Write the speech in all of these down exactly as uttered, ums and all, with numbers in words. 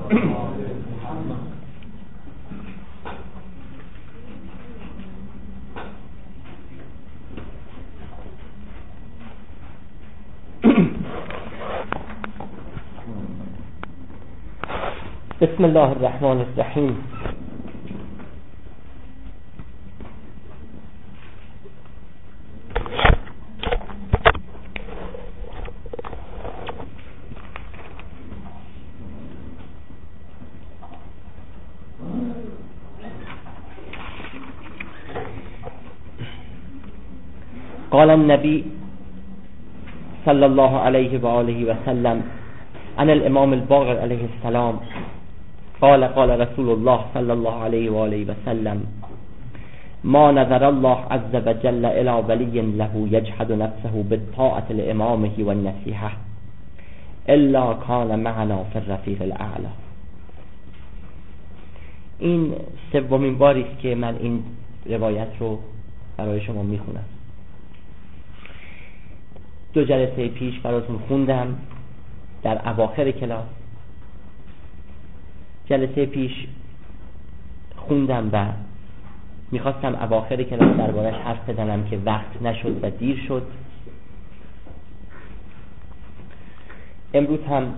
بسم الله الرحمن الرحیم. قال النبي صلى الله عليه وآله وسلم عن الامام الباقر عليه السلام قال قال رسول الله صلى الله عليه وآله وسلم ما نظر الله عز وجل الى ولي له يجحد نفسه بالطاعة لامامه والنصيحة الا كان معنا في الرفیق الاعلى. این سومین باری است که من این روایت رو برای شما میخونم. دو جلسه پیش براتون خوندم در اواخر کلاس. جلسه پیش خوندم و میخواستم اواخر کلاس دربارش حرف بزنم که وقت نشد و دیر شد. امروز هم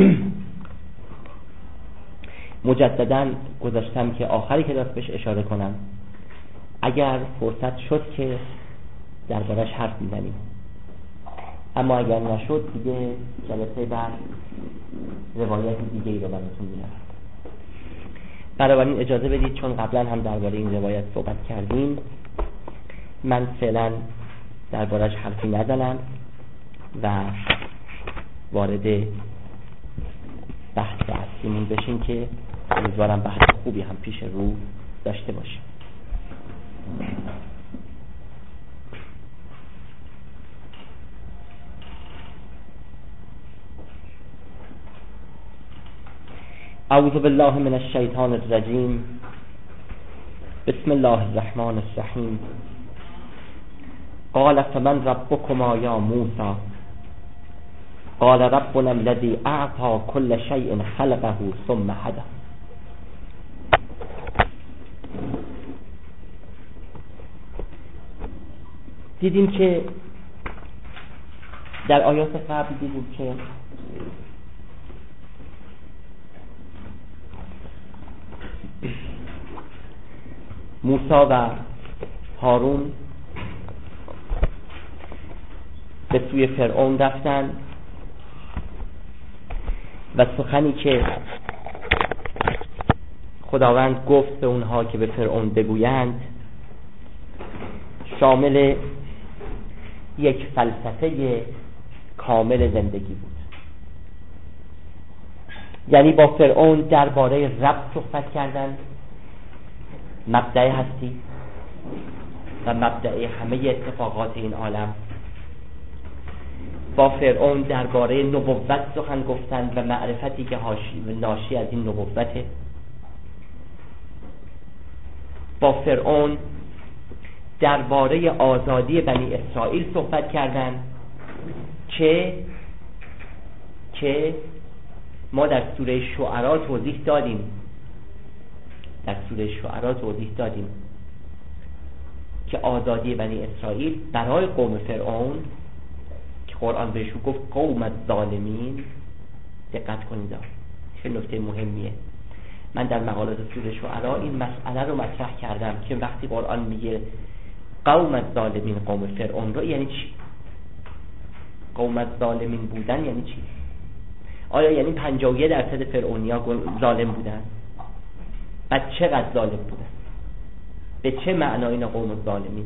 مجددا گذاشتم که آخر کلاس بهش اشاره کنم. اگر فرصت شد که دربارش حرف میزنیم، اما اگر نشد دیگه جلسه بعد روایت دیگه ای رو براتون میارم. بنابراین اجازه بدید چون قبلا هم درباره این روایت صحبت کردیم من فعلا دربارش حرفی نزنم و وارد بحث اصلیمون بشیم که امیدوارم بحث خوبی هم پیش رو داشته باشیم. اعوذ بالله من الشیطان الرجیم. بسم الله الرحمن الرحیم. قال فمن ربكما یا موسی؟ قال ربنا الذي اعطى كل شيء خلقه ثم هدى. دیدیم که در آیات قبل دیدیم که موسی و هارون به سوی فرعون رفتن و سخنی که خداوند گفت به اونها که به فرعون بگویند شامل یک فلسفه کامل زندگی بود. یعنی با فرعون درباره رب صحبت کردند، مبدأ هستی و مبدأ همه اتفاقات این عالم. با فرعون درباره نبوت سخن گفتند و معرفتی که ناشی از این نبوته. با فرعون درباره آزادی بنی اسرائیل صحبت کردند که که ما در سوره شعرا توضیح دادیم در سوره شعرا توضیح دادیم که آزادی بنی اسرائیل برای قوم فرعون که قرآن بهشون گفت قوم الظالمین، دقت کنید چه نکته مهمیه. من در مقالات سوره شعرا این مسئله رو مطرح کردم که وقتی قرآن میگه قوم الظالمین، قوم فرعون رو، یعنی چی؟ قوم الظالمین بودن یعنی چی؟ آیا یعنی پنجاه و یک درصد فرعونیا ظالم بودن؟ بعد چقدر ظالم بودن؟ به چه معنا اینا قوم الظالمینن؟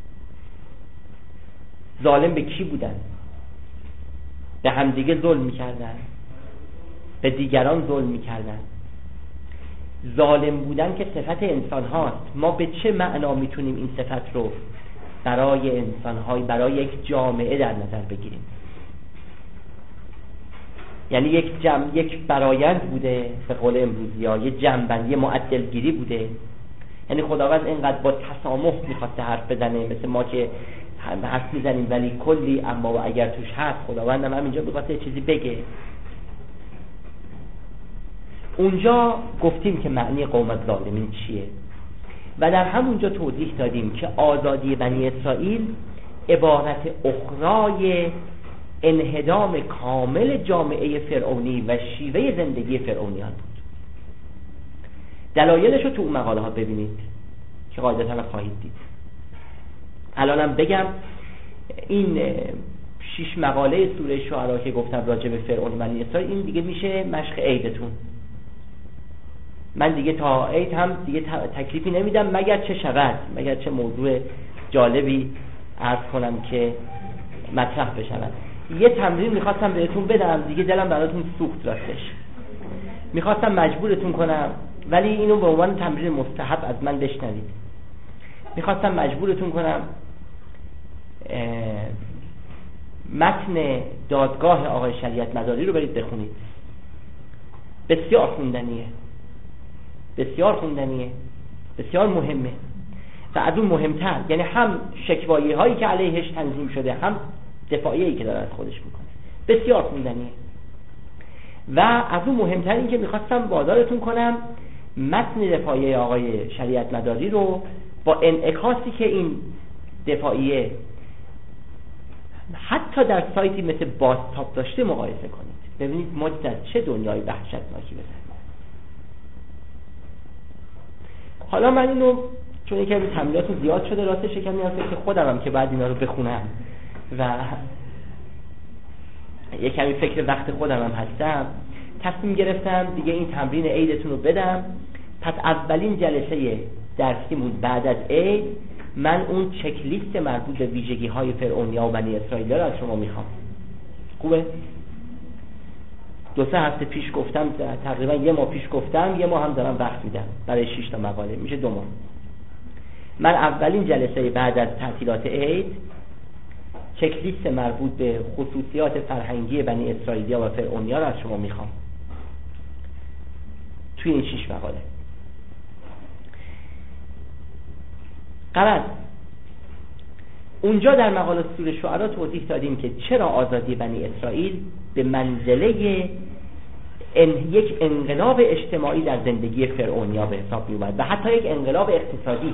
ظالم به کی بودن؟ به همدیگه ظلم میکردن، به دیگران ظلم میکردن. ظالم بودن که صفت انسان هاست. ما به چه معنا میتونیم این صفت رو برای انسان های برای یک جامعه در نظر بگیریم؟ یعنی یک جمع یک برایند بوده، به قول امروزی ها یه جمع‌بندی معدلگیری بوده. یعنی خداوند اینقدر با تسامح میخواسته حرف بزنه، مثل ما که حرف میزنیم ولی کلی اما و اگر توش هست. خداوند هم همینجا میخواسته چیزی بگه. اونجا گفتیم که معنی قوم ظالمین چیه و در همونجا توضیح دادیم که آزادی بنی اسرائیل عبارت اخرای انهدام کامل جامعه فرعونی و شیوه زندگی فرعونیان بود. دلایلش رو تو اون مقاله ها ببینید که قاعدتاً خواهید دید. الانم بگم این شش مقاله سوره شعرا که گفتم راجع به فرعون و بنی اسرائیل، این دیگه میشه مشق عیدتون. من دیگه تا عید هم دیگه تکلیفی نمیدم مگر چه شود، مگر چه موضوع جالبی عرض کنم که مطرح بشود. یه تمرین میخواستم بهتون بدم، دیگه دلم براتون سوخت راستش. میخواستم مجبورتون کنم، ولی اینو به عنوان تمرین مستحب از من بشنوید. میخواستم مجبورتون کنم متن دادگاه آقای شریعت مداری رو برید بخونید. بسیار خوندنیه، بسیار خوندنیه، بسیار مهمه و از اون مهمتر، یعنی هم شکوایی هایی که علیهش تنظیم شده، هم دفاعیه‌ای که داره از خودش میکنه، بسیار خوندنیه. و از اون مهمتر این که میخواستم وادارتون کنم متن دفاعیه آقای شریعت مداری رو با انعکاسی که این دفاعیه حتی در سایتی مثل بازتاب داشته مقایسه کنید، ببینید ما در چه دنیای وحشتناکی بزنید. حالا من اینو چون یکم تمریناتون زیاد شده راستش یکم میاد که خودم هم که بعد اینا رو بخونم و یکمی فکر وقت خودم هم هستم، تصمیم گرفتم دیگه این تمرین عیدتون رو بدم. پس اولین جلسه درسیمون بعد از عید من اون چک لیست مربوط به ویژگی های فرعونیا و بنی اسرائیل رو از شما میخوام. خوبه؟ دو سه هفته پیش گفتم، تقریبا یه ماه پیش گفتم، یه ماه هم دارم وقت میدم برای شش تا مقاله، میشه دو ماه. من اولین جلسه بعد از تعطیلات عید چک لیست مربوط به خصوصیات فرهنگی بنی اسرائیلیا و فرعونیا رو از شما میخوام توی این شش مقاله. قرار اونجا در مقاله سوره شعرا توضیح دادیم که چرا آزادی بنی اسرائیل به منزله ان یک انقلاب اجتماعی در زندگی فرعونیا به حساب می اومد و حتی یک انقلاب اقتصادی،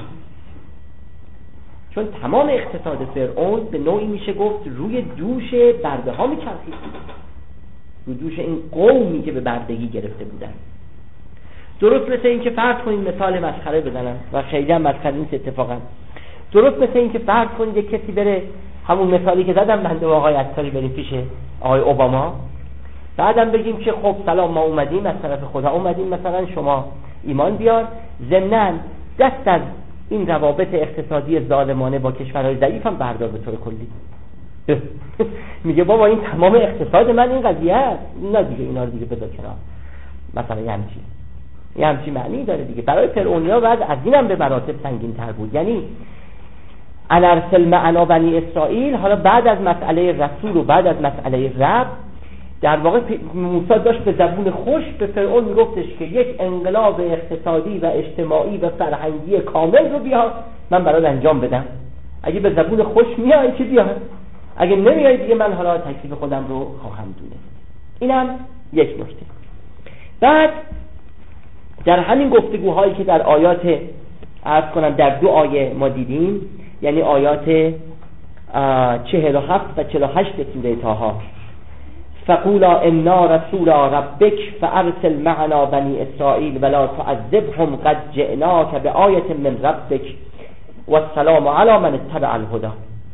چون تمام اقتصاد فرعون به نوعی میشه گفت روی دوش برده ها میچرخید، روی دوش این قومی که به بردگی گرفته بودن. درست مثل این که فرض کنید مثال مسخره بزنم و خیلی هم مسخره نیست اتفاقا، درست مثل این که فرض کنید یک کسی بره همون مثالی که زدم بنده و آقای عطاری بریم پیش آقای اوباما، بعدم بگیم که خب سلام ما اومدیم از طرف خدا اومدیم مثلا شما ایمان بیار، ضمناً دست از این روابط اقتصادی ظالمانه با کشورهای ضعیف هم بردار به طور کلی. میگه بابا این تمام اقتصاد من این قضیه است، نه دیگه اینا رو دیگه بذار کنار، مثلا یه همچین یه همچین معنی داره دیگه. برای فرعونیا بعد از اینم به مراتب سنگین تر بود، یعنی انرسل معنا بنی اسرائیل. حالا بعد از مسئله رسول و بعد از مسئله رب در واقع موسی داشت به زبون خوش به فرعون میگفتش که یک انقلاب اقتصادی و اجتماعی و فرهنگی کامل رو بیا من برات انجام بدم، اگه به زبون خوش میای که بیا، اگه نمیای دیگه من حالا تکلیف خودم رو خواهم دونست. اینم یک نکته. بعد در همین گفتگوهایی که در آیات عرض کنم در دو آیه ما دیدیم، یعنی آیات چهل و هفت و چهل و هشت سوره طه، فقولا انا رسول ربک فارسل معنا بنی اسرائیل ولا تعذبهم قد جئناک بآیة من ربک والسلام علی من اتبع الهدى.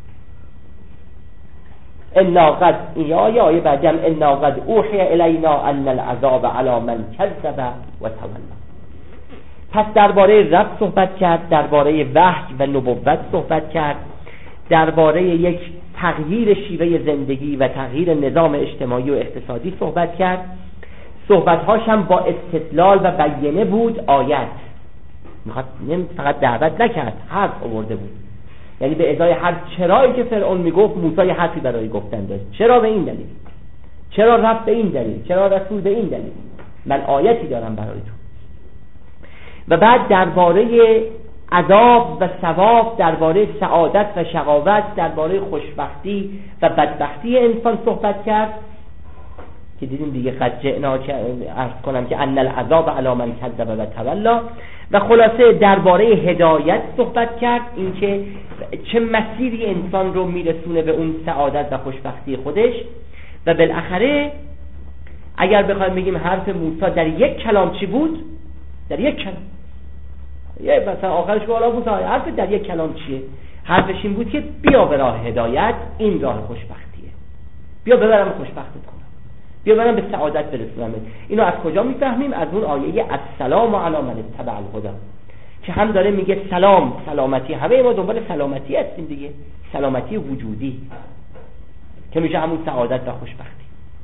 انا قد یا آیه آیه بعدم انا قد اوحی الینا ان العذاب علی من کذب و تولی. پس درباره رب صحبت کرد، درباره وحی و نبوت صحبت کرد، درباره یک تغییر شیوه زندگی و تغییر نظام اجتماعی و اقتصادی صحبت کرد. صحبت‌هاش هم با استدلال و بیانه بود، آیت میخواد فقط دعوت نکرد، حرف آورده بود. یعنی به ازای هر چرایی که فرعون میگفت موسی یه حرفی برای گفتن داشت. چرا به این دلیل، چرا رب به این دلیل، چرا رسول به این دلیل، من آیتی دارم برای تو. و بعد درباره عذاب و ثواب، درباره سعادت و شقاوت، درباره خوشبختی و بدبختی انسان صحبت کرد که دیدیم دیگه قد جئنا که عرض کنم که ان العذاب علی من کذب و تولی. و خلاصه درباره هدایت صحبت کرد، اینکه چه مسیری انسان رو میرسونه به اون سعادت و خوشبختی خودش. و بالاخره اگر بخوایم بگیم حرف موسی در یک کلام چی بود، در یک کلام، یه مثلا آخرش بالا بود حرف در یک کلام چیه؟ حرفش این بود که بیا به راه هدایت، این راه خوشبختیه، بیا ببرم خوشبختت کنم، بیا برم به سعادت برسونم. اینو از کجا میفهمیم؟ از اون آیه السلام علی من اتبع الهدی که هم داره میگه سلام، سلامتی، همه ما دنبال سلامتی هستیم دیگه، سلامتی وجودی که میشه همون سعادت و خوشبختی.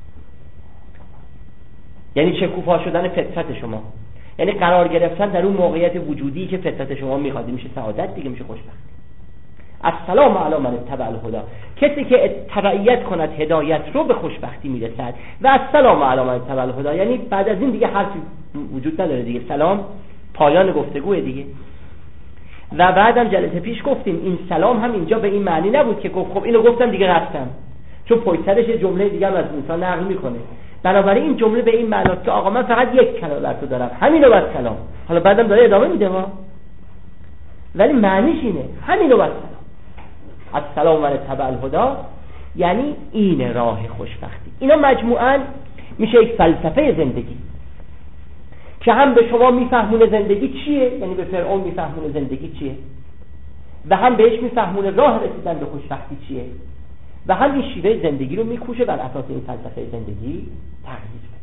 یعنی شکوفا شدن فطرت شما، یعنی قرار گرفتن در اون موقعیت وجودی که فطرت شما میخواد، میشه سعادت دیگه، میشه خوشبختی. السلام علی من اتبع الهدی، کسی که تبعیت کند هدایت رو به خوشبختی میرسد. و السلام علی من اتبع الهدی یعنی بعد از این دیگه حرفی وجود نداره دیگه، سلام پایان گفتگوه دیگه. و بعدم جلسه پیش گفتیم این سلام هم اینجا به این معنی نبود که گفت خب اینو گفتم دیگه رفتم، چون پشت سرش جمله دیگه هم از موسی نقل میکنه. بنابراین این جمله به این معنی که آقا من فقط یک کلام بر تو دارم، همینو بس سلام. حالا بعدم داره ادامه میده ها، ولی معنیش اینه همینو بس سلام. السلام من اتبع الهدی یعنی این راه خوشبختی. اینا مجموعاً میشه یک فلسفه زندگی که هم به شما میفهمونه زندگی چیه، یعنی به فرعون میفهمونه زندگی چیه، و هم بهش میفهمونه راه رسیدن به خوشبختی چیه، و هم این شیوه زندگی رو میکوشه بر اساس این فلسفه زندگی تغییر بده.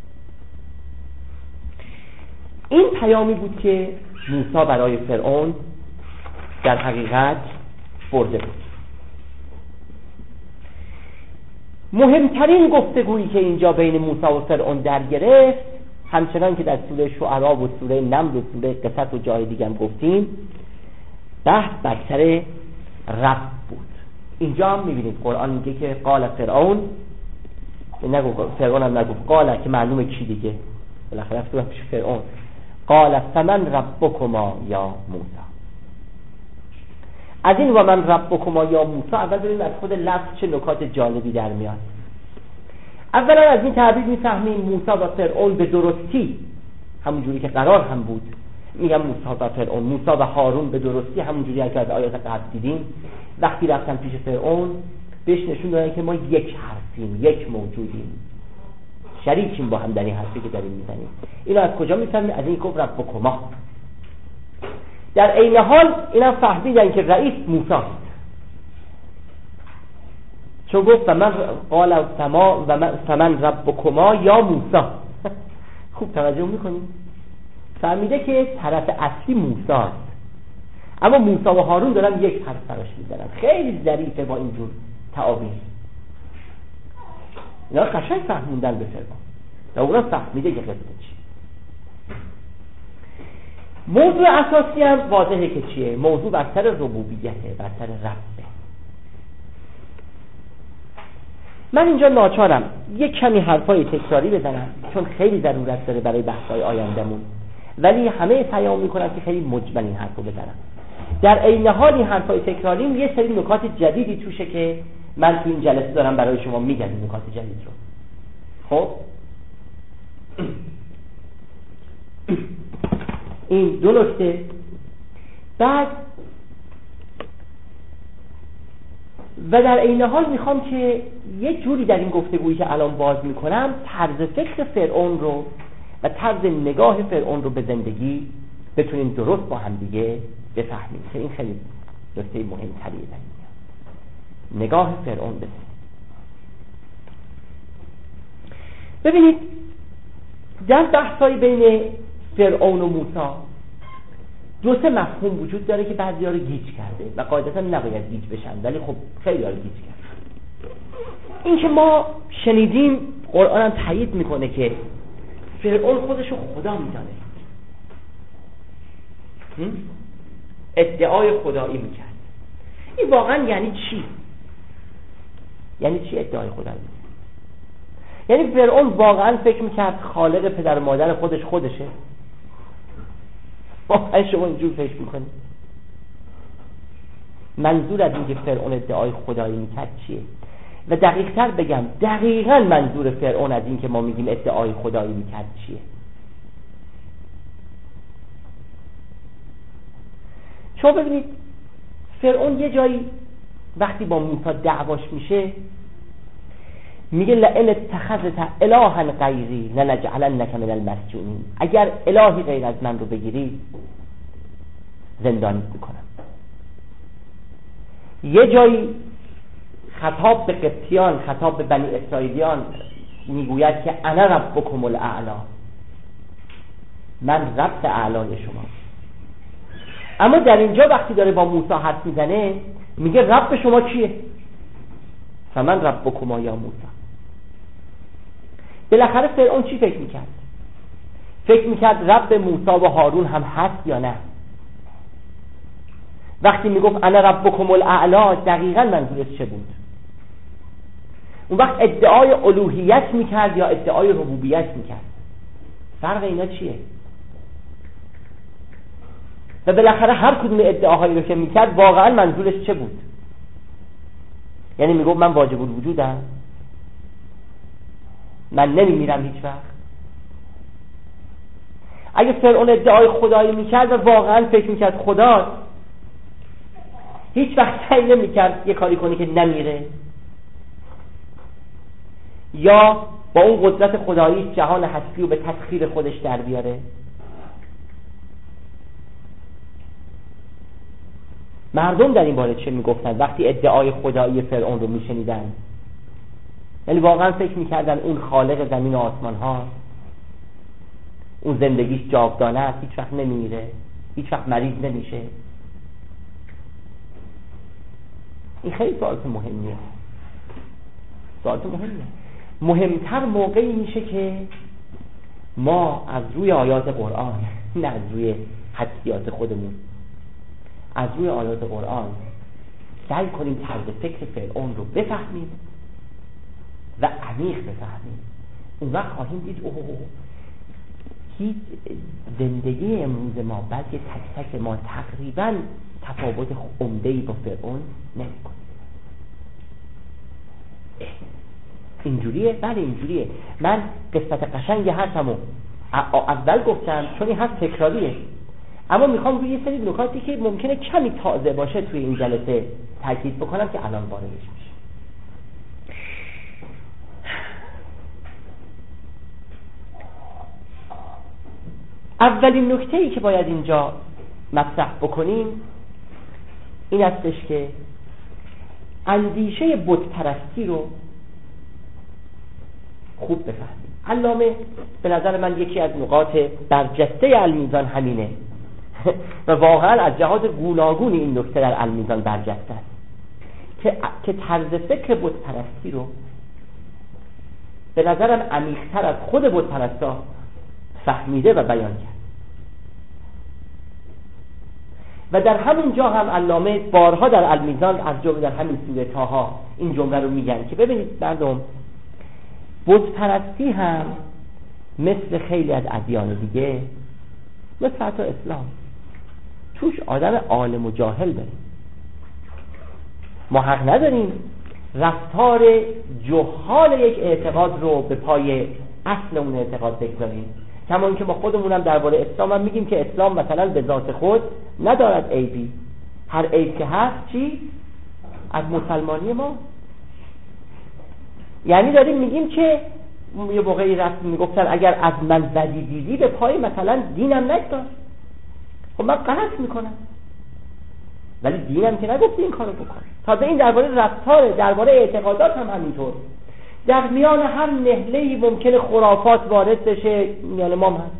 این پیامی بود که موسی برای فرعون در حقیقت برده بود. مهمترین گفتگویی که اینجا بین موسی و فرعون در گرفت، همچنان که در سوره شعرا و سوره نمل و سوره قصص و جای دیگه هم گفتیم، بحث بر سر رب بود. اینجا هم میبینید قرآن میگه که قال فرعون، نگو فرعون هم نگو، قال که معلومه کی دیگه، بالاخره رفتم پیش فرعون، قال فمن ربکما یا موسی. از این و من ربکما یا موسی اول ببینیم از خود لفظ چه نکات جالبی در میاد. اولا از این تعبیر میفهمیم موسی و فرعون به درستی همون جوری که قرار هم بود، میگم موسی و فرعون، موسی و هارون به درستی همون جوری که از آیات قبل دیدیم، وقتی رفتن پیش فرعون بهش نشون دادن که ما یک هستیم، یک موجودیم، شریکیم با هم در این حرفی که داریم میزنیم. اینو از کجا میفهمیم؟ از این کفر ربکما. در عین حال اینا فهمیدن که رئیس موسی است، چون گفت من قال سما و فمن ربکما یا موسی. خوب توجه میکنید؟ فهمیده که طرف اصلی موسی است، اما موسی و هارون دارن یک حرف براش میزنن. خیلی ظریفه با اینجور تعابیر. اینا قشنگ فهموندن به فرعون و اونا فهمیده که قصه چیه. موضوع اساسی هم واضحه که چیه. موضوع بر سر ربوبیته، بر سر ربه. من اینجا ناچارم یک کمی حرفای تکراری بزنم چون خیلی ضرورت داره برای بحث‌های آینده‌مون، ولی همه سعی میکنم که خیلی مجمل این حرفو بزنم. در عین حال این حرفای تکراری یه سری نکات جدیدی توشه که من تو این جلسه دارم برای شما میگم این نکات جدید رو. خب این دو نکته. بعد و در عین حال میخوام که یک جوری در این گفتگویی که الان باز میکنم طرز فکر فرعون رو و طرز نگاه فرعون رو به زندگی بتونیم درست با هم دیگه بفهمیم که این خیلی نکته مهم‌تریه در این نگاه فرعون به. ببینید در بحث‌های بین فرعون و موسی دو سه مفهوم وجود داره که بعضی‌ها رو گیج کرده و قاعدتاً نباید گیج بشن، ولی خب خیلی ها رو گیج کرده. این که ما شنیدیم قرآن هم تایید میکنه که فرعون خودش رو خدا میدانه، ادعای خدایی میکرد. این واقعا یعنی چی؟ یعنی چی ادعای خدایی؟ یعنی فرعون واقعا فکر میکرد خالق پدر و مادر خودش خودشه؟ واقعا شما اینجور فکر میکنید؟ منظور از این که فرعون ادعای خدایی میکرد چیه؟ و دقیق تر بگم دقیقاً منظور فرعون از این که ما میگیم ادعای خدایی میکرد چیه. چون ببینید فرعون یه جایی وقتی با موسی دعواش میشه میگه لئن اتخذت الها غیری لنجعلنک من المسجونین، اگر الهی غیر از من رو بگیری زندانی میکنم. یه جایی خطاب به قبطیان، خطاب به بنی اسرائیلیان میگوید که انا ربکم الاعلی، من رب اعلای شما. اما در اینجا وقتی داره با موسی حرف میزنه میگه رب شما کیه؟ فمن ربکما یا موسی. بالاخره فرعون چی فکر میکرد؟ فکر میکرد رب موسی و هارون هم هست یا نه؟ وقتی میگفت انا ربکم الاعلی دقیقاً منظورش چه بود؟ اون وقت ادعای الوهیت میکرد یا ادعای ربوبیت میکرد؟ فرق اینا چیه؟ و بالاخره هر کدوم ادعاهایی رو که میکرد واقعا منظورش چه بود؟ یعنی میگفت من واجب الوجودم، من نمیمیرم هیچ وقت. اگه فرعون ادعای خدایی میکرد و واقعا فکر میکرد خدا، هیچ وقت سعی نمیکرد یه کاری کنی که نمیره، یا با اون قدرت خدایی جهان هستی رو به تسخیر خودش در بیاره. مردم در این باره چه میگفتن وقتی ادعای خدایی فرعون رو میشنیدن؟ یعنی واقعا فکر میکردن اون خالق زمین و آسمان ها، اون زندگیش جاودانه است، هیچ وقت نمیره، هیچ وقت مریض نمیشه؟ این خیلی سوالات مهمیه، سوالات مهمیه. مهمتر موقعی میشه که ما از روی آیات قرآن، نه از روی حدسیات خودمون، از روی آیات قرآن سعی کنیم طرز فکر فرعون رو بفهمیم و عمیق بفهمیم. اون وقت خواهیم دید اوه اوه هیچ زندگی امروز ما بلکه تک تک ما تقریبا تفاوت عمده‌ای با فرعون نمی‌کنه. اینجوریه؟ بله اینجوریه. من قسمت قشنگ حرفمو اول گفتم چون این حرف تکراریه، اما میخوام روی یه سری نکاتی که ممکنه کمی تازه باشه توی این جلسه تاکید بکنم که الان واردش میشه. اولین نکته‌ای که باید اینجا مطرح بکنیم این استش که اندیشه بت پرستی رو خوب بفهمیم. علامه به نظر من یکی از نقاط برجسته المیزان همینه و واقعا از جهات گوناگون این نکته در المیزان برجسته است که که طرز فکر بت پرستی رو به نظرم عمیق‌تر از خود بت پرستا فهمیده و بیان کرد. و در همین جا هم علامه بارها در المیزان از جمله در همین سوره طه این جمله رو میگن که ببینید مردم، بت پرستی هم مثل خیلی از ادیان دیگه، مثل حتی اسلام، توش آدم عالم و جاهل داریم. ما حق نداریم رفتار جهال یک اعتقاد رو به پای اصل اون اعتقاد بگذاریم. کما اینکه ما خودمونم درباره اسلام هم میگیم که اسلام مثلا به ذات خود ندارد عیبی، هر عیب که هست چی؟ از مسلمانی ما. یعنی داریم میگیم که یه موقعی رفت میگفتن اگر از من بدی دیدی به پای مثلا دینم نگذار. خب من غلط میکنم ولی دینم که نگفته این کارو بکن. تازه این درباره رفتار، درباره اعتقادات هم همینطور. در میان هر نهله‌ای ممکنه خرافات وارد بشه، میان ما هم هست.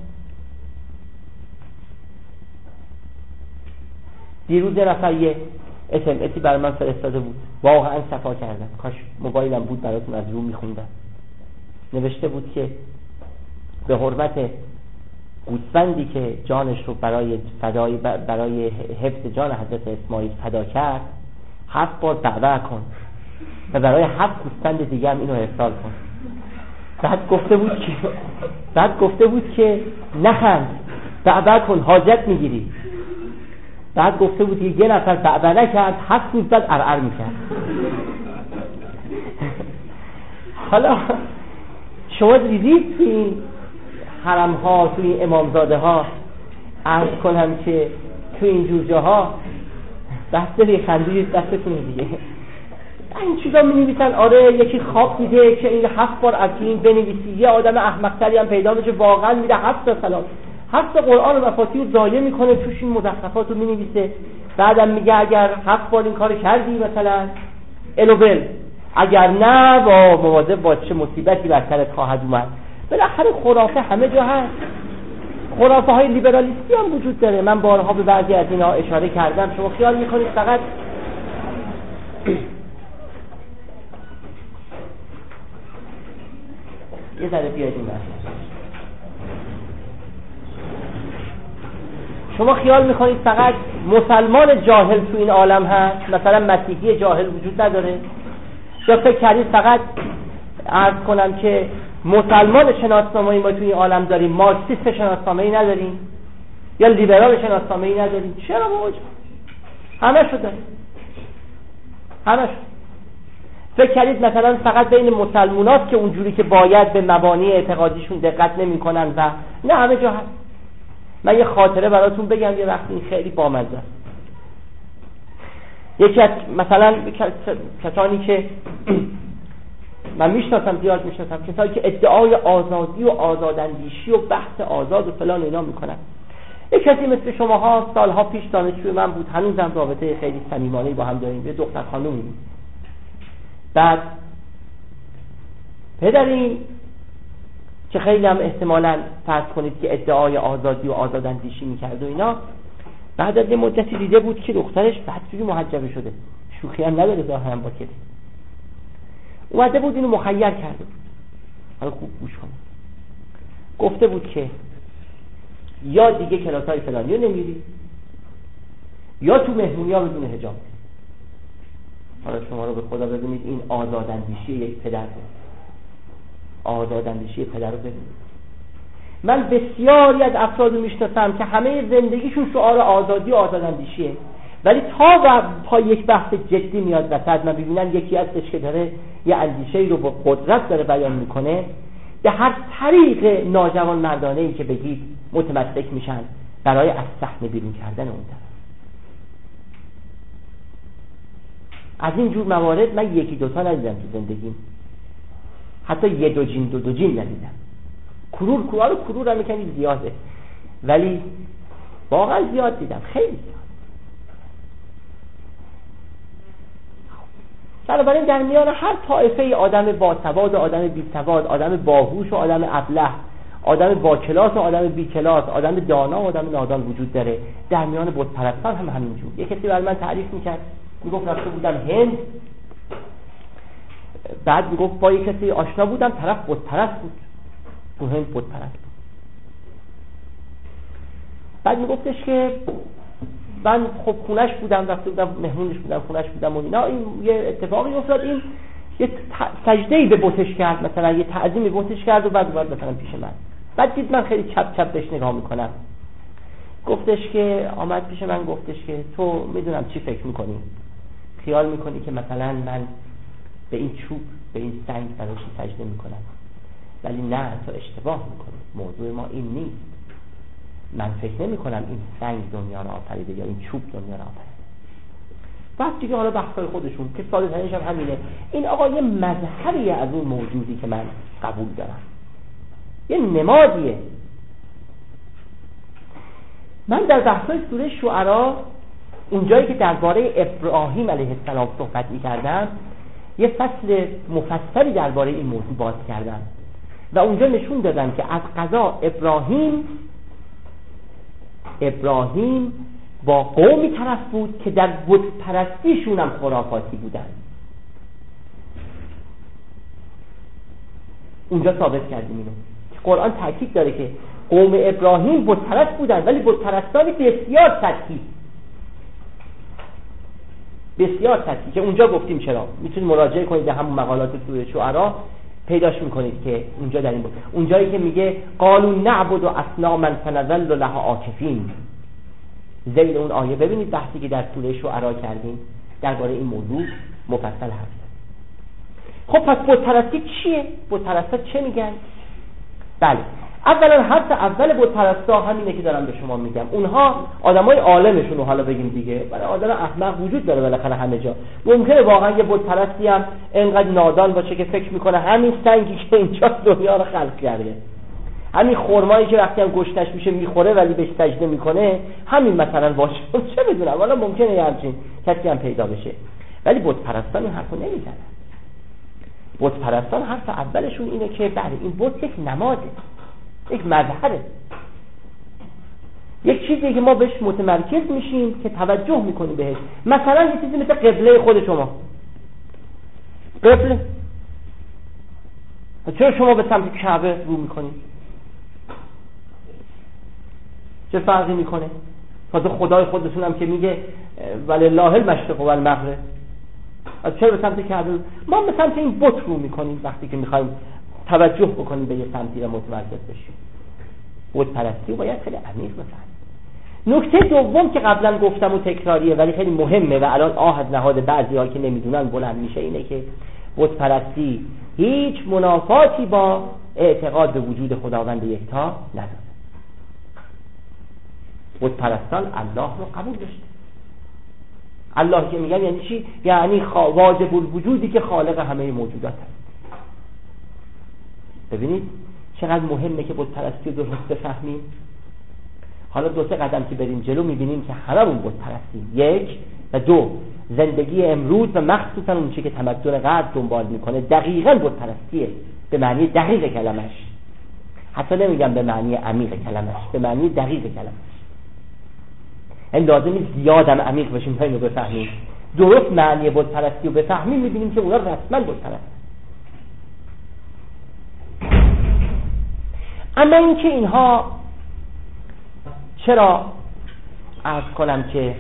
دیروز یه نفر یه اس ام اسی برای من فرستاده بود، واقعا صفا کردم، کاش موبایلم بود براتون از رو میخوندم. نوشته بود که به حرمت گوسفندی که جانش رو برای فدای برای حفظ جان حضرت اسماعیل فدا کرد، هفت بار دعوه کن و برای هفت گوسفند دیگه هم اینو ارسال کن. بعد گفته بود که بعد گفته بود که نخند، دعوه کن، حاجت میگیری. بعد گفته بود که یه نفر دعوه نکرد، هفت گوسفند ارعر میکرد. حالا شما دیدید توی این حرم ها، توی این امامزاده ها، عرض کنم که توی این جور جاها بحث ریخندوی دستتون دیگه این چیزا می نویسن. آره یکی خواب دیده که این هفت بار از این بنویسی، یه آدم احمق‌تری هم پیدا بشه واقعا میره هفت تا سلام هفت قرآن و مفاتیح رو ضایع میکنه توش این مزخرفات رو می نویسه. بعدم میگه اگر هفت بار این کارو کردی مثلا الوبل، اگر نه با مواظب با چه مصیبتی بر سرت خواهد اومد. بالاخره خرافه همه جا هست. خرافه های لیبرالیستی هم وجود داره. من بارها به بعضی از اینا اشاره کردم. شما خیال میکنید فقط یه ذره بیاید این بحث. شما خیال میکنید فقط مسلمان جاهل تو این عالم هست، مثلا مسیحی جاهل وجود نداره؟ یا فکر کردید فقط عرض کنم که مسلمان شناسنامه‌ای ما تو این عالم داریم، مارکسیست شناسنامه‌ای نداریم، یا لیبرال شناسنامه‌ای نداریم؟ چرا بابا؟ همه شو داریم، همه شو. فکر کردید مثلا فقط بین مسلمانات که اونجوری که باید به مبانی اعتقادیشون دقت نمی‌کنن و نه، همه جا هست. من یه خاطره براتون بگم، یه وقتی این خیلی بامزه است. یکی از مثلا کسانی که من میشناسم، زیاد میشناسم، کسانی که ادعای آزادی و آزاداندیشی و بحث آزاد و فلان اینا میکنن. یک کسی مثل شماها سالها پیش دانشجوی من بود، هنوزم رابطه خیلی صمیمانه‌ای با هم داریم، یه دختر خانومی. بعد پدری که خیلی هم احتمالاً فرض کنید که ادعای آزادی و آزاداندیشی میکرد و اینا، بعد از یه مدتی دیده بود که دخترش بدجوری محجبه شده، شوخی هم نداره ظاهرا با کسی، اومده بود اینو مخیر کرده بود. حالا خوب گوش کنید، گفته بود که یا دیگه کلاسای فلانی رو نمیری، یا تو مهمونی ها بدون حجاب. حالا شما رو به خدا ببینید این آزاداندیشی یک پدر، آزاداندیشی پدر رو ببینید. من بسیاری از افراد میشناسم که همه زندگیشون شعار آزادی و آزاداندیشیه، ولی تا و پا یک بحث جدی میاد وسط، من ببینم یکی ازش که داره یه اندیشه‌ای رو با قدرت داره بیان میکنه، به هر طریق ناجوان مردانه‌ای که بگید متمسک میشن برای از صحنه بیرون کردن اون طرف. از این جور موارد من یکی دوتا ندیدم تو زندگیم، حتی یه دو جین دو دو جین ندیدم. کرور کرور کرور هم میکنید زیاده، ولی واقعا زیاد دیدم، خیلی زیاد. بنابراین در میان هر طایفه آدم باسواد و آدم بیسواد، آدم باهوش و آدم ابله، آدم با کلاس و آدم بی کلاس، آدم دانا و آدم نادان وجود داره. در میان بت پرستان هم همینجور. یک کسی برای من تعریف میکرد، میگفت رفته بودم هند، بعد میگفت با یک کسی آشنا بودم، طرف بت پرست بود، تو هند بت پرست بود. بعد میگفتش که من خب خونش بودم، رفته بودم مهمونش بودم، خونش بودم و اینا، این یه اتفاقی افتاد، این یه سجده‌ای به بتش کرد، مثلا یه تعظیمی بتش کرد و بعد بعد مثلا پیش من. بعد دید من خیلی چپ چپ بهش نگاه میکنم، گفتش که آمد پیش من، گفتش که تو میدونم چی فکر میکنی، خیال میکنی که مثلا من به این چوب، به این سنگ براش سجده میکنم، ولی نه، تو اشتباه میکنی، موضوع ما این نیست. من فکر نمی کنم این سنگ دنیا رو آفریده یا این چوب دنیا رو آفریده. بعد دیگه حالا بحثای خودشون که ساده ترینش هم همینه. این آقا یه مظهریه از اون موجودی که من قبول دارم، یه نمادیه. من در بحثای سوره شعرا اونجایی که درباره ابراهیم علیه السلام صحبت می‌کردم، یه فصل مفصلی درباره این موضوع باز کردم و اونجا نشون دادم که از قضا ابراهیم ابراهیم با قومی طرف بود که در بت پرستیشون هم خرافاتی بودن. اونجا ثابت کردیم اینو. قرآن تاکید داره که قوم ابراهیم بت پرست بودن، ولی بت پرستانی بسیار سطحی، بسیار سطحی، که اونجا گفتیم چرا. میتونید مراجعه کنید به همون مقالات سوره شعرا، پیداش میکنید که اونجا در این بود، اونجایی که میگه قالوا نعبد اصناما فنظل لها عاکفین. ذیل اون آیه ببینید بحثی که در سوره شعرا کردیم درباره این موضوع مفصل هست. خب پس بت پرستی چیه؟ بت پرستا چه میگن؟ بله، اولا حرف اول بت پرستا همینه که دارم به شما میگم. اونها آدمای عالمشون رو حالا بگیم دیگه، ولی آدم احمق وجود داره بالاخره همه جا. ممکنه واقعا یه بت پرستی هم اینقدر نادان باشه که فکر میکنه همین سنگی که اینجا دنیا رو خلق کرده، همین خرمایی که وقتی هم گوشتش میشه میخوره ولی بهش سجده میکنه، همین مثلا باشه. چه میدونم، والا ممکنه یه همچین کسی هم پیدا بشه. ولی بت پرستان این حرفو نمیزنن. بت پرستان حرف اولشون اینه که بله این بت یک نماده، یک مظهره، یک چیزی که ما بهش متمرکز میشیم که توجه میکنیم بهش. مثلا یه چیزی مثل قبله خود شما، قبله، چرا شما به سمت کعبه رو میکنید؟ چه فرقی میکنه؟ تازه خدای خودتون هم که میگه ولله المشرق و المغرب، چرا به سمت کعبه؟ ما به سمت این بت رو میکنیم وقتی که میخوایم توجه بکنیم به یه سمتی و متمرکز بشیم. بت پرستی باید خیلی عمیق بفهمیم. نکته دوم که قبلا گفتم و تکراریه ولی خیلی مهمه و الان آه از نهاد بعضی‌ها که نمیدونن بلند میشه، اینه که بت پرستی هیچ منافاتی با اعتقاد به وجود خداوند یکتا نداره. بت پرستان الله رو قبول داشته. الله که میگن یعنی چی؟ یعنی واجب الوجودی که خالق همه موجودات هست. ببینید چقدر مهمه که بت پرستی رو درست بفهمیم. حالا دو سه قدم که بریم جلو میبینیم که هممون بت پرستی، یک و دو زندگی امروز و مخصوصا اون چیزی که تمدن غرب دنبال میکنه دقیقاً بت پرستیه، به معنی دقیق کلمش. حتی نمیگم به معنی عمیق کلمش، به معنی دقیق کلمش. این لازم نیست زیادم عمیق بشیم تا اینو بفهمیم. درست معنی بت پرستی رو بفهمیم میبینیم که اونا رسما بت پرست. اما این که اینها چرا عرض کنم که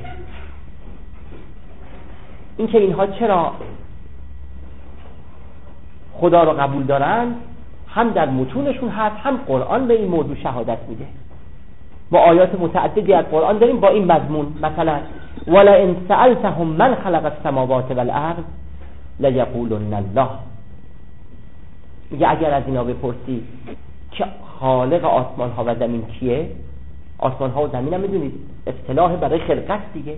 این که اینها چرا خدا رو قبول دارن، هم در متونشون هست، هم قرآن به این موضوع شهادت میده. ما آیات متعددی از قرآن داریم با این مضمون. مثلا ولا ان سألتهم من خلق السماوات والارض لیقولن الله. میگه اگر از اینا بپرسی که خالق آسمان ها و زمین کیه، آسمان ها و زمین هم میدونید اصطلاح برای خلقت دیگه.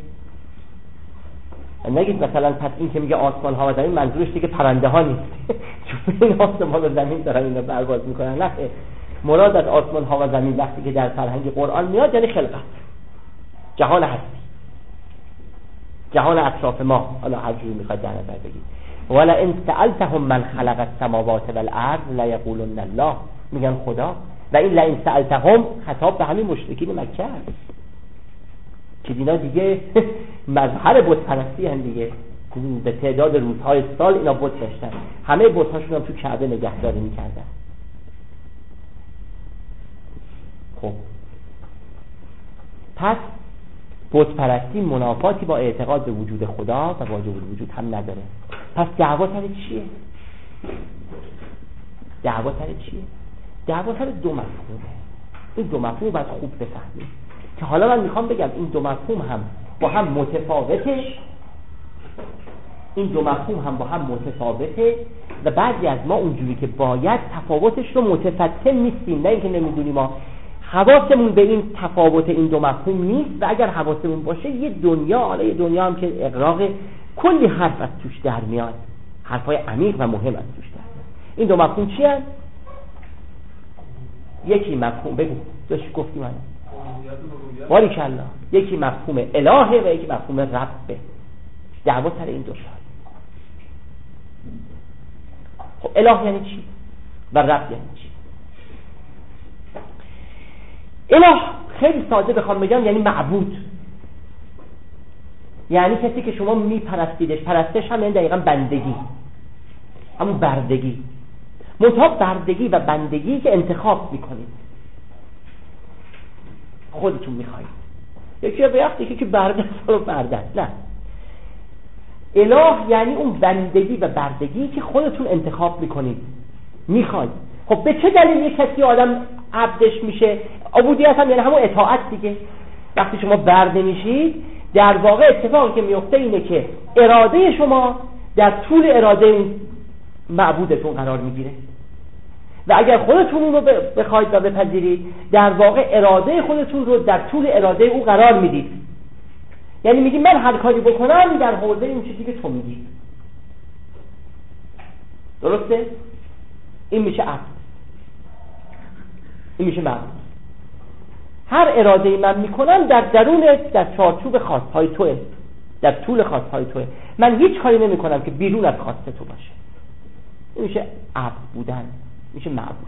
نگید مثلا پس این که میگه آسمان ها و زمین منظورش دیگه پرنده ها نیست چون این آسمان و زمین دارن اینو پرواز میکنن. نه، مراد از آسمان ها و زمین وقتی که در فرهنگ قرآن میاد یعنی خلقت، جهان هستی، جهان اطراف ما. حالا هر جوری میخواد در نظر بگید. ولا ان سألتهم من خلق السماوات والارض لیقولن الله، میگن خدا. و این لئن سألتهم خطاب به همین مشرکین مکه است که اینا دیگه مظهر بت پرستی هم دیگه، به تعداد روزهای سال اینا بت داشتن، همه بت هاشون هم تو کعبه نگهداری میکردن. خب پس بت پرستی منافاتی با اعتقاد به وجود خدا و واجب الوجود هم نداره. پس دعوا سر چیه؟ دعوا سر چیه؟ دعوا سر دو مفهومه. این دو مفهوم باید خوب بفهمید که حالا من میخوام بگم این دو مفهوم هم با هم متفاوته، این دو مفهوم هم با هم متفاوته و بعضی از ما اونجوری که باید تفاوتش رو متفتن نیستیم. نه اینکه نمیدونیم، ما حواسمون به این تفاوت این دو مفهوم نیست و اگر حواسمون باشه یه دنیا، حالا یه دنیا هم که اغراق کلی حرف از توش در میاد، حرفای عمیق و مهم از توش در میاد. این دو مفهوم چی هست؟ یکی مفهوم بگو داشت گفتی من باریکالله، یکی مفهوم الهه و یکی مفهوم ربه. دعوا سر این دو تا. خب اله یعنی چی و رب یعنی چی؟ اله خیلی ساده بخوام بگم یعنی معبود، یعنی کسی که شما میپرستیدش. پرستش هم یعنی دقیقا بندگی، همون بردگی. منتها بردگی و بندگی که انتخاب میکنید، خودتون میخواید. یکی به وقتی یکی که برده رو برده. نه، اله یعنی اون بندگی و بردگی که خودتون انتخاب میکنید، میخواید. خب به چه دلیل یک کسی آدم عبدش میشه؟ عبودیت هم یعنی همون اطاعت دیگه. وقتی شما برده میشید در واقع اتفاقی که میفته اینه که اراده شما در طول اراده اون معبودتون قرار میگیره و اگر خودتون اون رو بخواید و بپذیرید در واقع اراده خودتون رو در طول اراده او قرار میدید. یعنی میگی من هر کاری بکنم در حوزه این چیزی که تو میگی. درسته؟ این میشه عبد، این میشه معبود. هر اراده من میکنم در درون در چارچوب خواستهای توه، در طول خواستهای توه. من هیچ کاری نمیکنم که بیرون از خواست تو باشه. این میشه عبد بودن، میشه معبود.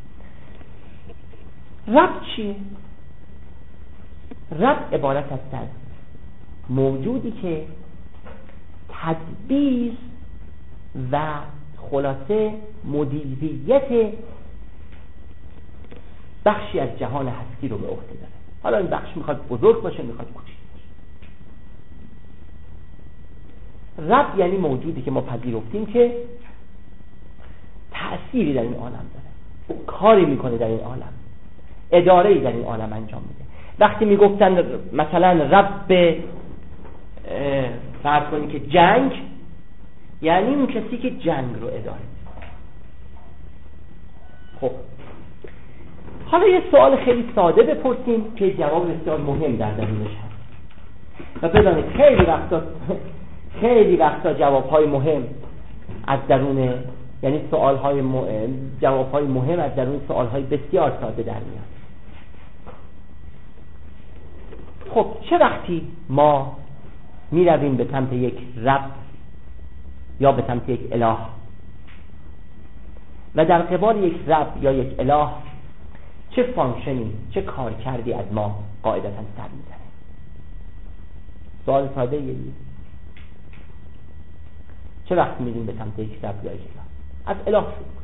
رب چیه؟ رب عبارت است از موجودی که تدبیر و خلاصه مدیریت بخشی از جهان هستی رو به عهده داره. حالا این بخش میخواد بزرگ باشه، میخواد کوچیک باشه. رب یعنی موجودی که ما پذیرفتیم که تأثیری در این عالم داره، کاری میکنه در این عالم، اداره‌ای در این عالم انجام میده. وقتی میگفتن مثلا رب فرض کنید که جنگ، یعنی اون کسی که جنگ رو اداره. خب حالا یه سوال خیلی ساده بپرسیم که جواب بسیار مهم در درونش هست و بدانید خیلی وقتا خیلی وقتا جوابهای مهم از درون، یعنی سوالهای مهم، جوابهای مهم از درون سوالهای بسیار ساده در میاد. خب چه وقتی ما می رویم به سمت یک رب یا به سمت یک اله و در قبال یک رب یا یک اله چه فانکشنی، چه کار کردی از ما قاعدتاً سر میزنه؟ سوال ساده یه چه وقت میریم به سمت یک رب یا یک اله؟ از اله شد.